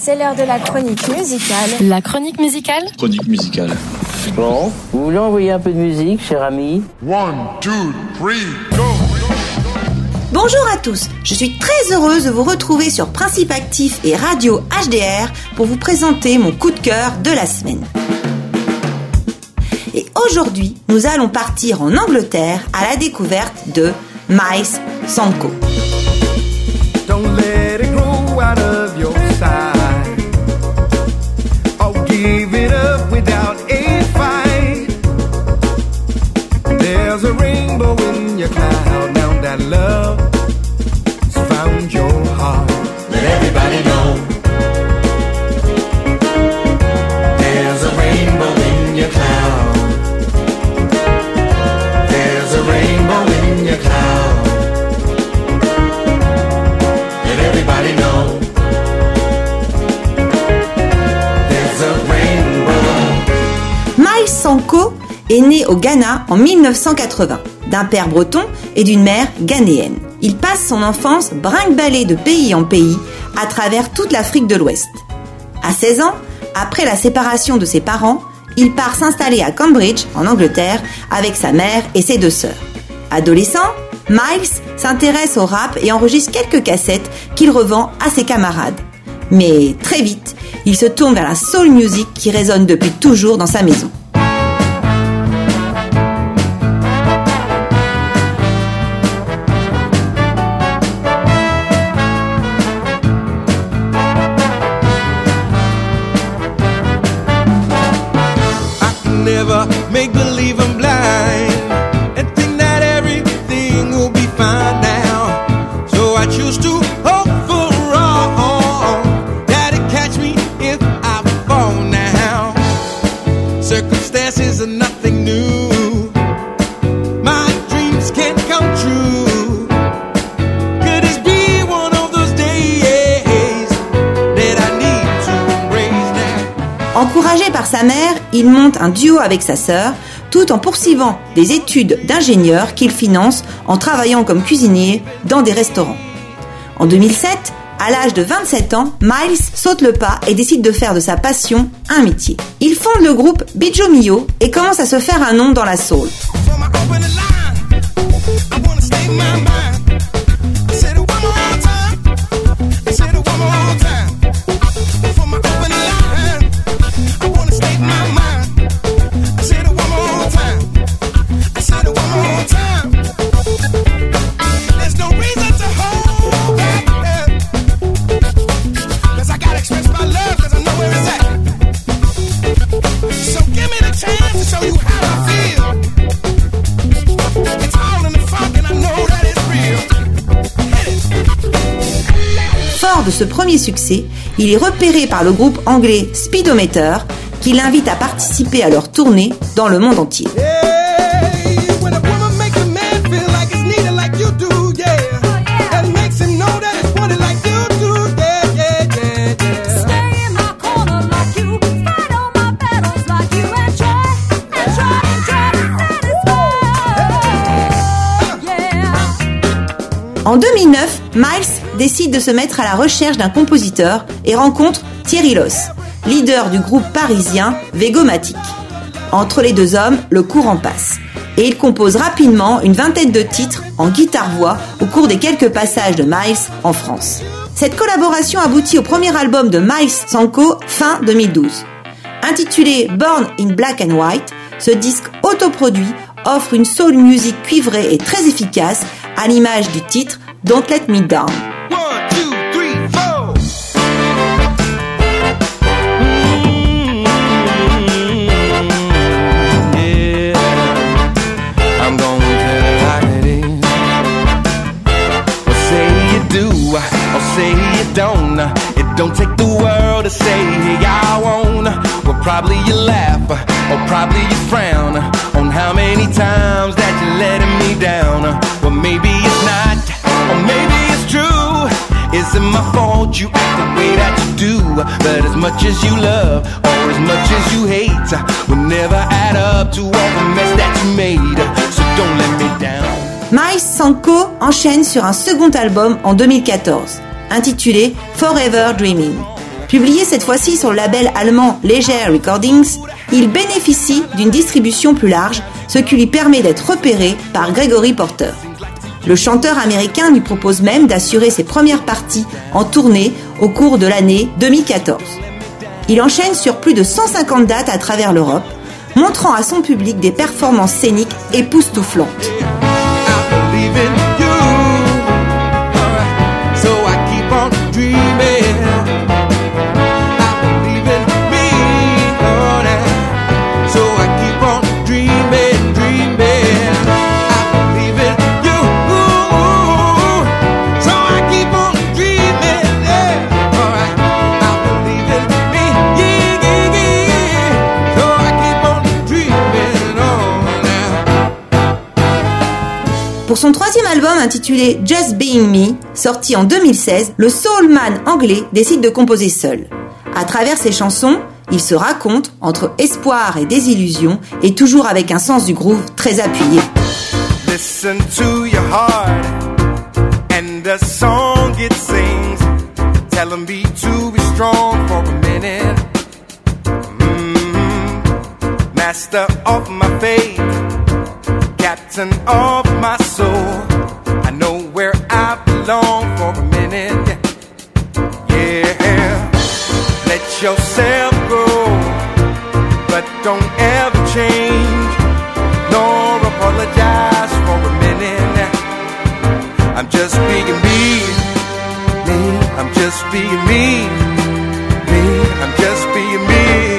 C'est l'heure de la chronique musicale. La chronique musicale. Chronique musicale. Bon, vous voulez envoyer un peu de musique, cher ami? 1, 2, 3, go! Bonjour à tous, je suis très heureuse de vous retrouver sur Principe Actif et Radio HDR pour vous présenter mon coup de cœur de la semaine. Et aujourd'hui, nous allons partir en Angleterre à la découverte de Miles Sanko. Don't let it grow out of your sight. Oh, give it up without a fight. There's a rainbow in your cloud. Now that love has found your heart. Let everybody know. There's a rainbow in your cloud. There's a rainbow in your cloud. Let everybody know. There's a rainbow. Miles Sanko est né au Ghana en 1980, d'un père breton et d'une mère ghanéenne. Il passe son enfance brinque-ballé de pays en pays à travers toute l'Afrique de l'Ouest. À 16 ans, après la séparation de ses parents, il part s'installer à Cambridge, en Angleterre, avec sa mère et ses 2 sœurs. Adolescent, Miles s'intéresse au rap et enregistre quelques cassettes qu'il revend à ses camarades. Mais très vite, il se tourne vers la soul music qui résonne depuis toujours dans sa maison. Never make believe I'm blind and think that everything will be fine now. So I choose to hope for wrong, that it catch me if I fall now. Circumstances are nothing new. My dreams can't come true. Could this be one of those days that I need to embrace now? Encouragé par sa mère, il monte un duo avec sa sœur, tout en poursuivant des études d'ingénieur qu'il finance en travaillant comme cuisinier dans des restaurants. En 2007, à l'âge de 27 ans, Miles saute le pas et décide de faire de sa passion un métier. Il fonde le groupe Bijo Mio et commence à se faire un nom dans la soul. Fort de ce premier succès, il est repéré par le groupe anglais Speedometer qui l'invite à participer à leur tournée dans le monde entier. En 2009, Miles décide de se mettre à la recherche d'un compositeur et rencontre Thierry Loss, leader du groupe parisien Vegomatic. Entre les deux hommes, le courant passe. Et il compose rapidement une vingtaine de titres en guitare-voix au cours des quelques passages de Miles en France. Cette collaboration aboutit au premier album de Miles Sanko fin 2012. Intitulé Born in Black and White, ce disque autoproduit offre une soul music cuivrée et très efficace à l'image du titre Don't Let Me Down. 1, 2, 3, 4. Yeah, I'm gonna tell it like it is. Well, say you do, or say you don't. It don't take the world to say I won't. Well, probably you laugh, or probably you frown on how many times that you're letting me down. Well, maybe it's not, or maybe it's true. Is it my fault you act the way that you do? But as much as you love, or as much as you hate, will never add up to all the mess that you made. So don't let me down. Miles Sanko enchaîne sur un second album en 2014, intitulé Forever Dreaming. Publié cette fois-ci sur le label allemand Leger Recordings, il bénéficie d'une distribution plus large, ce qui lui permet d'être repéré par Gregory Porter. Le chanteur américain lui propose même d'assurer ses premières parties en tournée au cours de l'année 2014. Il enchaîne sur plus de 150 dates à travers l'Europe, montrant à son public des performances scéniques époustouflantes. Pour son troisième album intitulé Just Being Me, sorti en 2016, le soulman anglais décide de composer seul. À travers ses chansons, il se raconte entre espoir et désillusion et toujours avec un sens du groove très appuyé. Listen to your heart and the song it sings. Tell them be strong for a minute. Master of my fate, captain of my soul. I know where I belong for a minute. Yeah, let yourself go, but don't ever change, nor apologize for a minute. I'm just being me, I'm just being me, I'm just being me.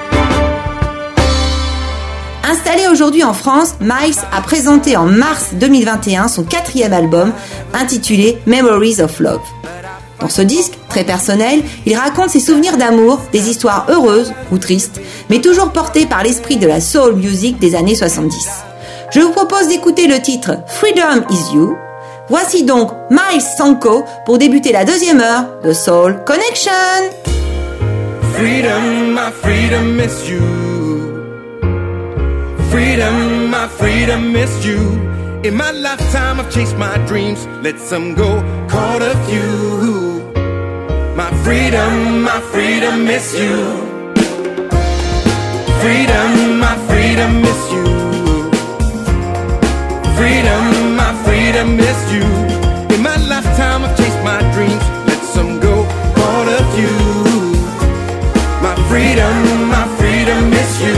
Installé aujourd'hui en France, Miles a présenté en mars 2021 son 4e album intitulé Memories of Love. Dans ce disque, très personnel, il raconte ses souvenirs d'amour, des histoires heureuses ou tristes, mais toujours portées par l'esprit de la soul music des années 70. Je vous propose d'écouter le titre Freedom Is You. Voici donc Miles Sanko pour débuter la 2e heure de Soul Connection. Freedom, my freedom is you. Freedom, my freedom is you. In my lifetime I've chased my dreams, let some go, caught a few. My freedom is you. Freedom, my freedom is you. Freedom, my freedom is you. In my lifetime I've chased my dreams, let some go, caught a few. My freedom is you.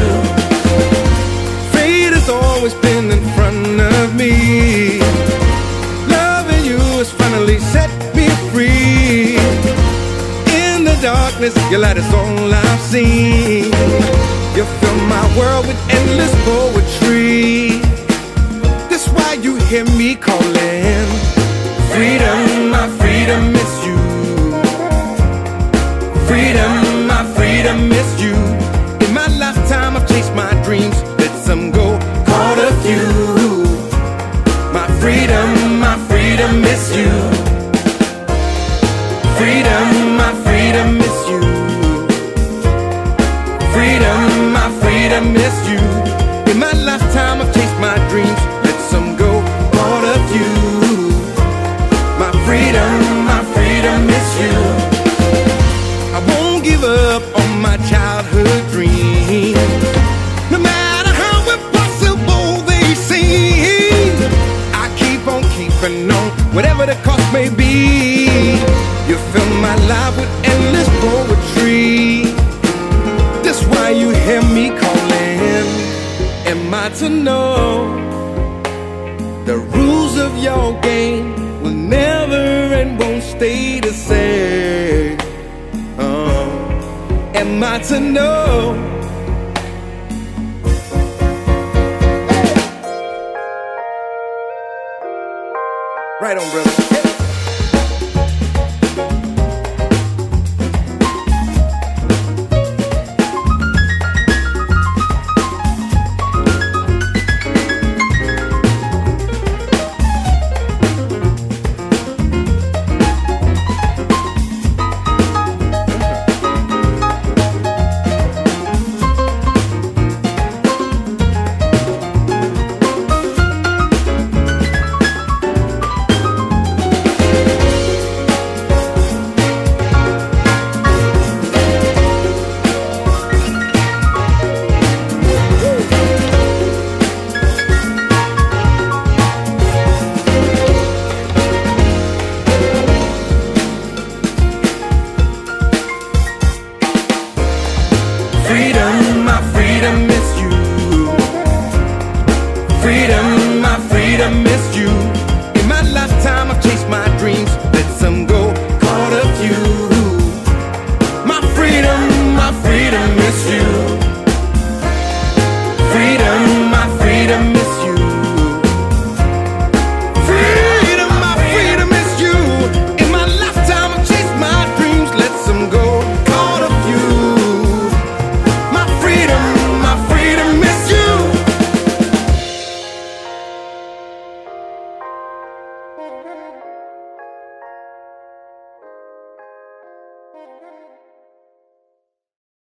Fate has always been in front of me. Loving you has finally set me free. In the darkness, your light is all I've seen. You fill my world with endless poetry. That's why you hear me calling. Freedom, my freedom is you. Freedom, my freedom is you. In my lifetime I've chased my dreams, let some go, caught a few. My freedom is you. Freedom, my freedom is you. Freedom, my freedom is you. In my lifetime I've chased my dreams, let some go, caught a few. My freedom is you. I won't give up on my childhood dreams, no matter how impossible they seem. I keep on keeping on, whatever the cost may be. You fill my life with endless poetry. That's why you hear me calling. Am I to know the rules of your game will never and won't stay the same? Am I to know? Right on, brother. freedom is you. Freedom, my freedom